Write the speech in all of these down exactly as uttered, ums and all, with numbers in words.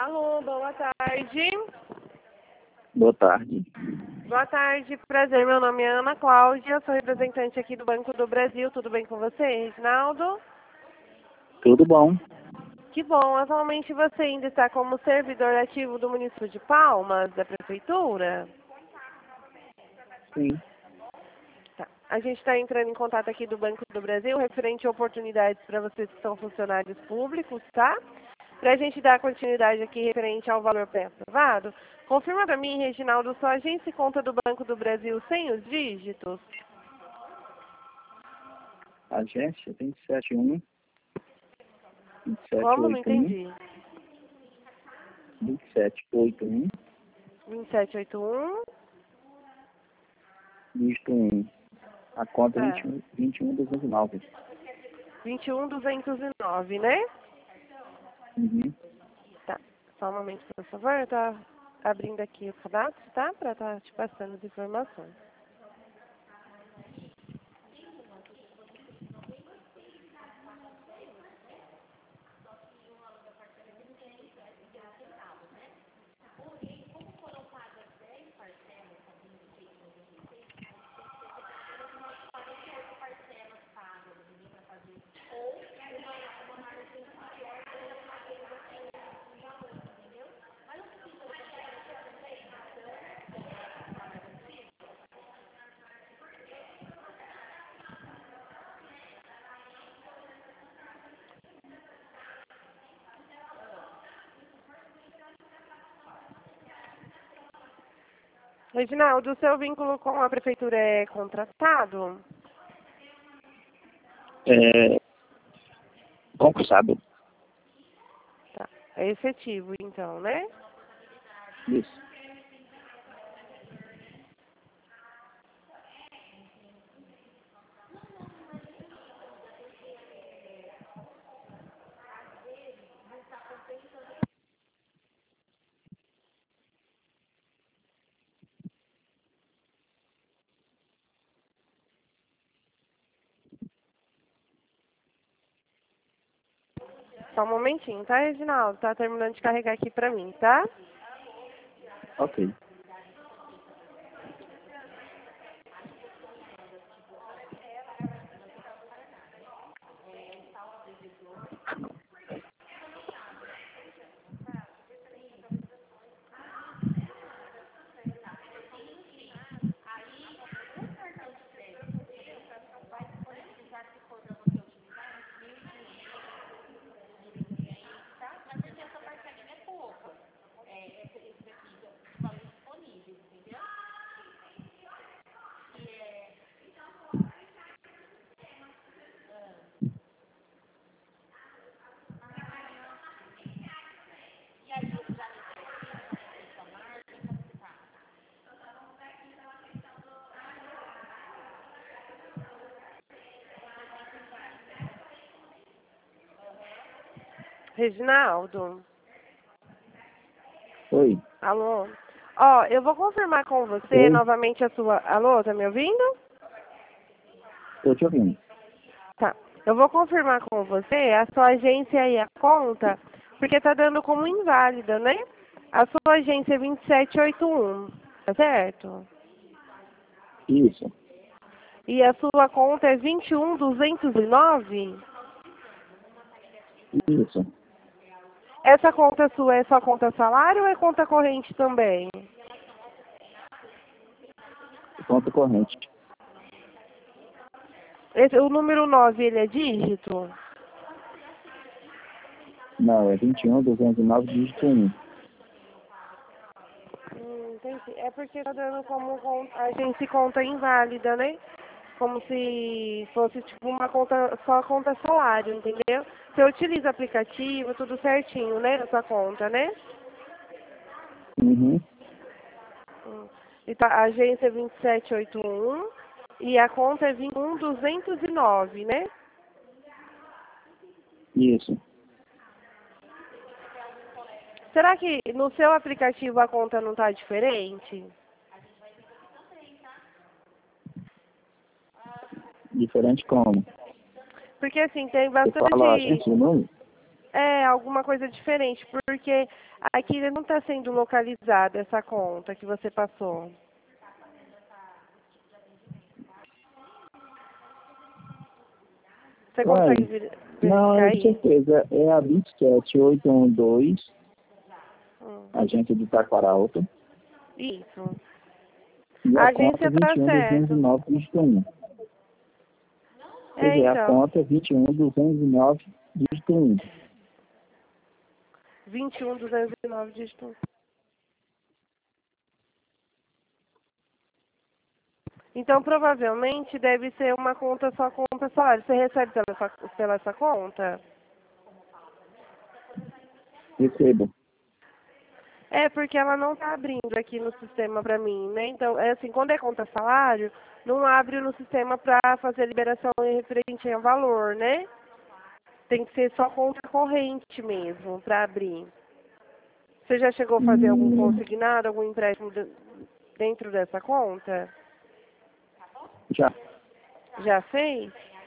Alô, boa tarde. Boa tarde. Boa tarde, prazer. Meu nome é Ana Cláudia, sou representante aqui do Banco do Brasil. Tudo bem com você, Reginaldo? Tudo bom? Que bom. Atualmente você ainda está como servidor ativo do município de Palmas, da Prefeitura? Sim. Tá. A gente está entrando em contato aqui do Banco do Brasil, referente a oportunidades para vocês que são funcionários públicos, tá? Para a gente dar continuidade aqui referente ao valor pré-aprovado, confirma para mim, Reginaldo, sua agência e conta do Banco do Brasil sem os dígitos? Agência vinte e sete um, vinte e sete Como? Não oito um, entendi. vinte e sete oito um, vinte e sete oitenta e um. dígito um. A conta Ah, vinte e um, vinte e um duzentos e nove. vinte e um duzentos e nove, né? Uhum. Tá. Só um momento, por favor. Eu tô abrindo aqui o cadastro, tá? Para estar te passando as informações. Reginaldo, o seu vínculo com a Prefeitura é contratado? É, concursado. Tá. É efetivo, então, né? Isso. Só um momentinho, tá, Reginaldo? Tá terminando de carregar aqui pra mim, tá? Ok. Reginaldo? Oi. Alô? Ó, eu vou confirmar com você Oi. novamente a sua... Alô, tá me ouvindo? Estou te ouvindo. Tá. Eu vou confirmar com você a sua agência e a conta, porque tá dando como inválida, né? A sua agência é vinte e sete oitenta e um, tá certo? Isso. E a sua conta é vinte e um duzentos e nove? Isso. Essa conta sua é só conta salário ou é conta corrente também? Conta corrente. Esse, o número nove, ele é dígito? Não, é vinte e um duzentos e nove, dígito um. Hum, entendi. É porque tá dando como con- a agência conta inválida, né? Como se fosse tipo uma conta, só conta salário, entendeu? Você utiliza aplicativo, tudo certinho, né? Na sua conta, né? Uhum. Hum. Então, a agência é vinte e sete oitenta e um e a conta é vinte e um duzentos e nove, né? Isso. Será que no seu aplicativo a conta não tá diferente? Diferente como? Porque assim, tem Você fala a bastante... agência e o número? É, alguma coisa diferente, porque aqui não está sendo localizada essa conta que você passou. Você Uai, consegue ver- não, verificar é de aí? certeza. É a vinte e sete mil oitocentos e doze, Hum, agência de Taquaralto, Isso. e A a conta agência está vinte e um mil duzentos e certo. nove, dígito um. Pois É, é, a então. conta vinte e um mil duzentos e nove, dígito um. vinte e um, duzentos e nove dígito. Então, provavelmente, deve ser uma conta só conta salário. Você recebe pela essa, pela essa conta? Recebo. É, porque ela não está abrindo aqui no sistema para mim, né? Então, é assim, quando é conta salário, não abre no sistema para fazer liberação em referente ao valor, né? Tem que ser só conta corrente mesmo, para abrir. Você já chegou a fazer algum Hum, consignado, algum empréstimo de- dentro dessa conta? já, Já fez?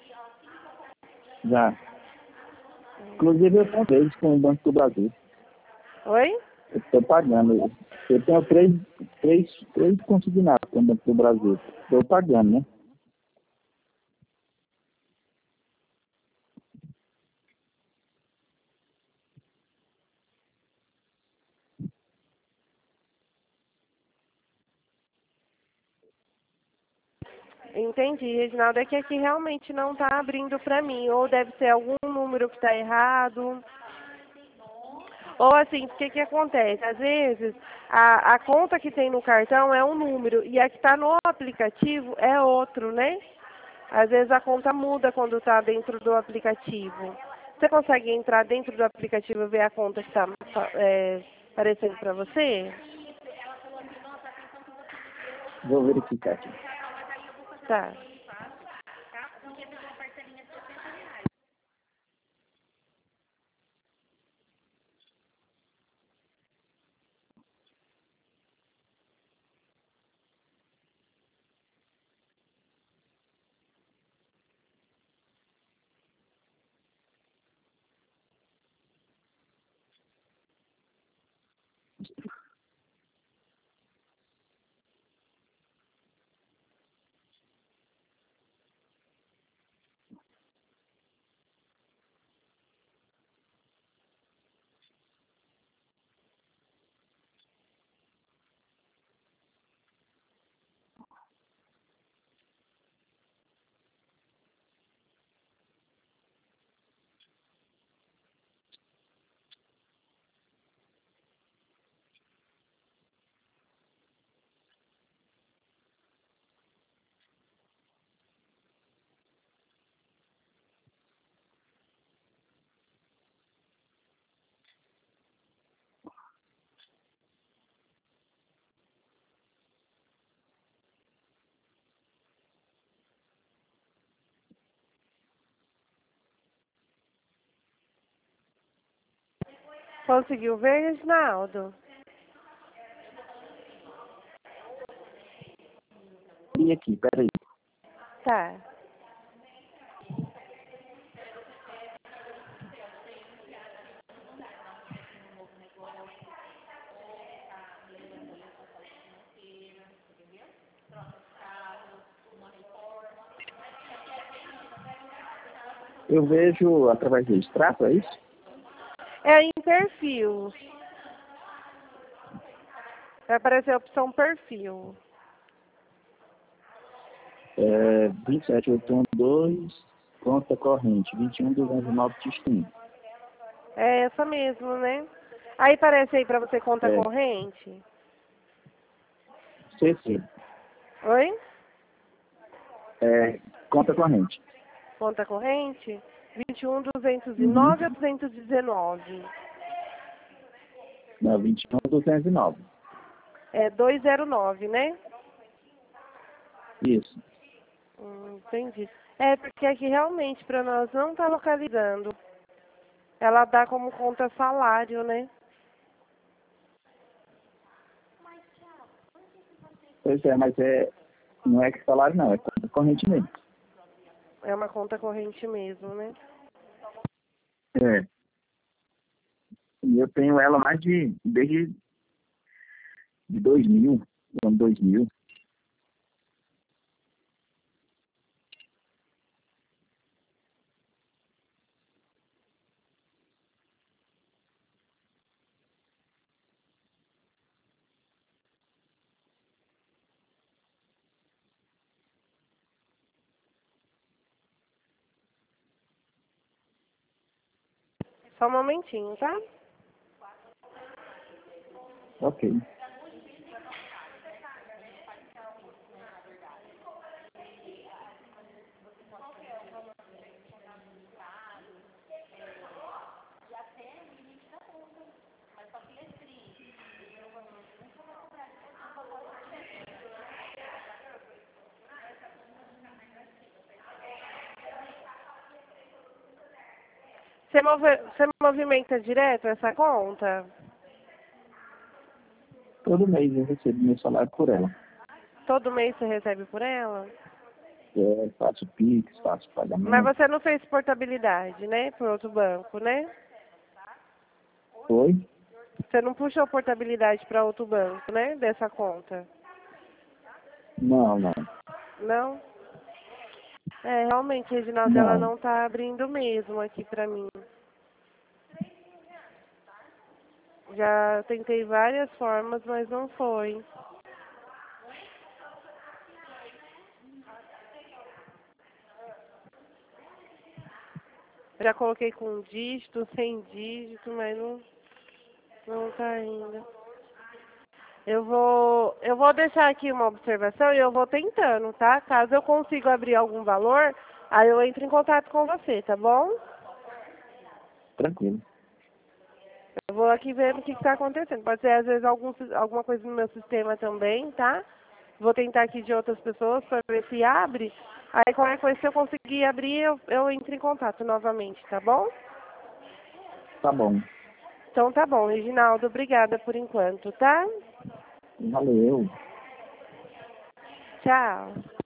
já. Inclusive, eu comprei isso com o Banco do Brasil. Oi? Eu estou pagando. Eu tenho três, três, três consignados com o Banco do Brasil. Estou pagando, né? Entendi, Reginaldo. É que aqui realmente não está abrindo para mim. Ou deve ser algum número que está errado. Ou assim, o que que acontece? Às vezes, a, a conta que tem no cartão é um número e a que está no aplicativo é outro, né? Às vezes a conta muda quando está dentro do aplicativo. Você consegue entrar dentro do aplicativo e ver a conta que está é, aparecendo para você? Vou verificar aqui. Tá. Conseguiu ver, Reginaldo? E aqui, peraí. Tá. Eu vejo através do extrato, é isso? É em perfil. Vai aparecer a opção perfil. É, vinte e sete mil oitocentos e doze, conta corrente, vinte e um mil duzentos e nove, dígito um. É essa mesmo, né? Aí aparece aí para você conta É, corrente. C C. Oi? É, conta corrente. Conta corrente? vinte e um, duzentos e Uhum. nove ou duzentos e dezenove? Não, vinte e um mil duzentos e nove. É duzentos e nove, né? Isso. Hum, entendi. É, porque aqui realmente para nós não está localizando. Ela dá como conta salário, né? Pois é, mas é, não é que salário não, é conta corrente mesmo. É uma conta corrente mesmo, né? É. eu tenho ela mais de desde de dois mil, ano dois mil. Só um momentinho, tá? Ok. Você, move, você movimenta direto essa conta? Todo mês eu recebo meu salário por ela. Todo mês você recebe por ela? É, faço Pix, faço Mas pagamento. você não fez portabilidade, né? Por outro banco, né? Oi? Você não puxou portabilidade para outro banco, né? Dessa conta? Não, não. Não? É, realmente, Reginaldo, ela Não. não tá abrindo mesmo aqui pra mim. Já tentei várias formas, mas não foi. Já coloquei com dígito, sem dígito, mas não, não tá ainda. Eu vou, eu vou deixar aqui uma observação e eu vou tentando, tá? Caso eu consiga abrir algum valor, aí eu entro em contato com você, tá bom? Tranquilo. Eu vou aqui ver o que está acontecendo. Pode ser, às vezes, algum, alguma coisa no meu sistema também, tá? Vou tentar aqui de outras pessoas para ver se abre. Aí, qualquer coisa, se eu conseguir abrir, eu, eu entro em contato novamente, tá bom? Tá bom. Então, tá bom, Reginaldo. Obrigada por enquanto, tá? Valeu. Tchau.